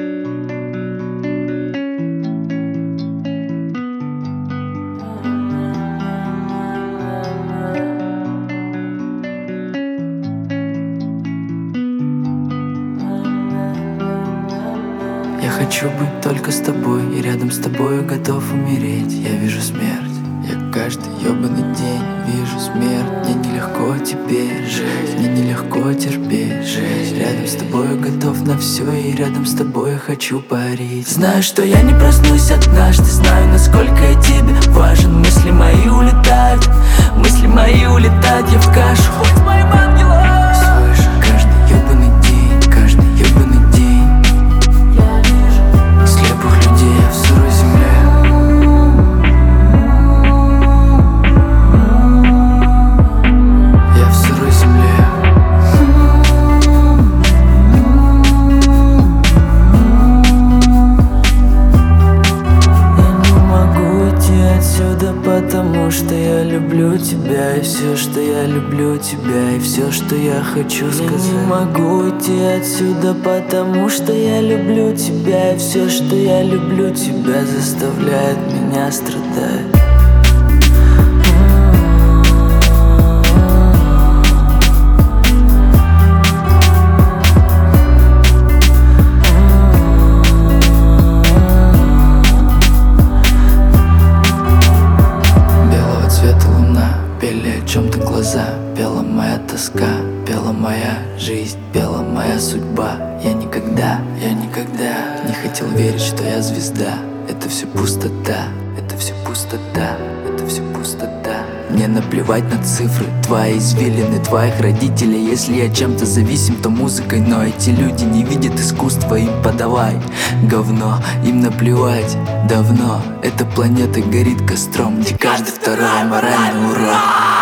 Я хочу быть только с тобой, и рядом с тобою готов умереть. Я вижу смерть, я каждый ёбаный день вижу смерть. Мне нелегко теперь жить, мне нелегко терпеть жизнь. Рядом с тобою готов на все, и рядом с тобой я хочу парить. Знаю, что я не проснусь однажды, знаю, насколько я тебе важен. Мысли мои улетают, мысли мои улетают, я в кашу. Будь моим ангелом. Слышу каждый ёбаный день, каждый ёбаный день. Слепых людей я в сырой земле. Я в сырой земле. Я не могу уйти отсюда, потому что я люблю тебя. И все, что я люблю тебя, и все, что я хочу сказать. Я не могу уйти отсюда, потому что я люблю тебя. И все, что я люблю тебя, заставляет меня страдать. Белого цвета луна, пели о чем-то глаза. Пела моя тоска, пела моя жизнь, пела моя судьба. Я никогда не хотел верить, что я звезда. Это все пустота, это все пустота, это все пустота. Мне наплевать на цифры, твои извилины, твоих родителей. Если я чем-то зависим, то музыкой. Но эти люди не видят искусства, им подавай говно. Им наплевать давно, эта планета горит костром, где каждый второй моральный урод.